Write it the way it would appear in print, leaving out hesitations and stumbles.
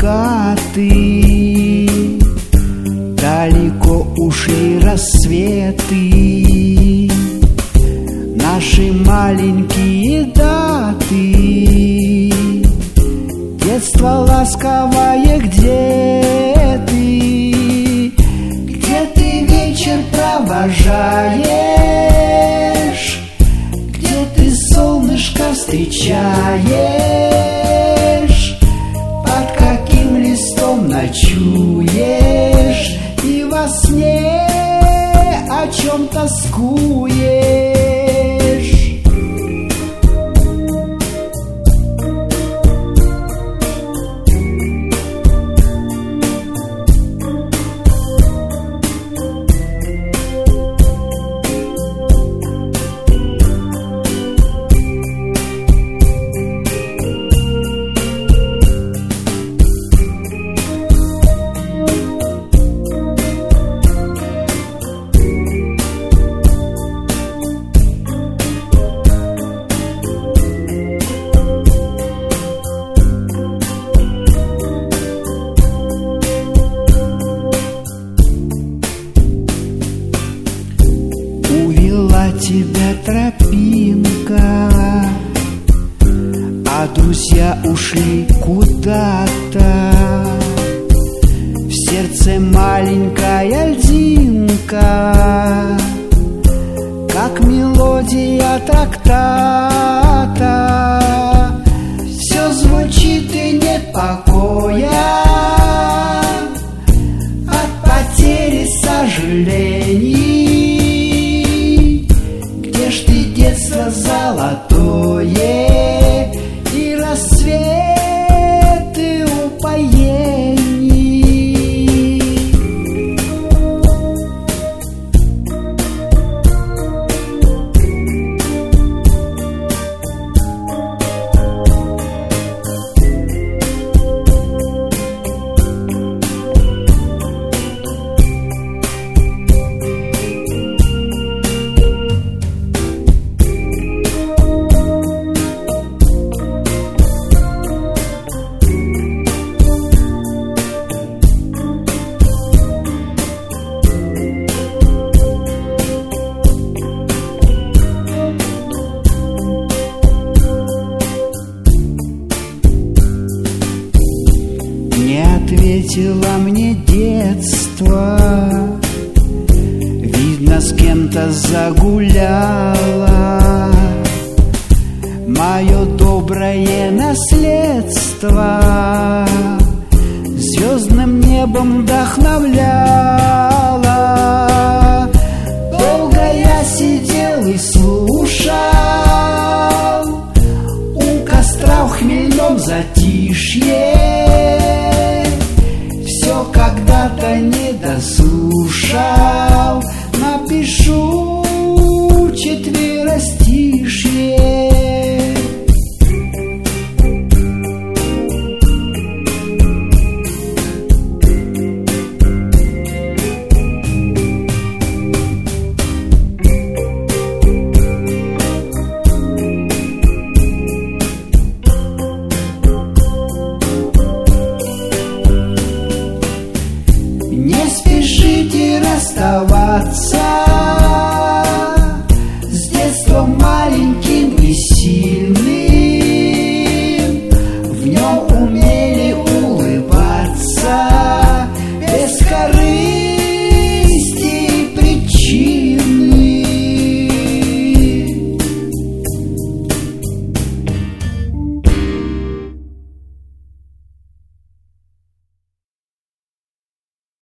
куда ты? Далеко ушли рассветы, наши маленькие даты. Детство ласковое, где ты? Где ты вечер провожаешь? Где ты солнышко встречаешь? Под каким листом ночуешь? И во сне о чем тоскуешь? Тебя тропинка, а друзья ушли куда-то. В сердце маленькая льдинка, как мелодия трактата. Все звучит и нет покоя от потери сожалений. Детство золотое и рассветы упоений. Ответила мне детство, видно, с кем-то загуляла. Мое доброе наследство звездным небом вдохновляло. Долго я сидел и слушал у костра в хмельном затишье. Все когда-то не дослушал, напишу четверостишье. Не спешите расставаться,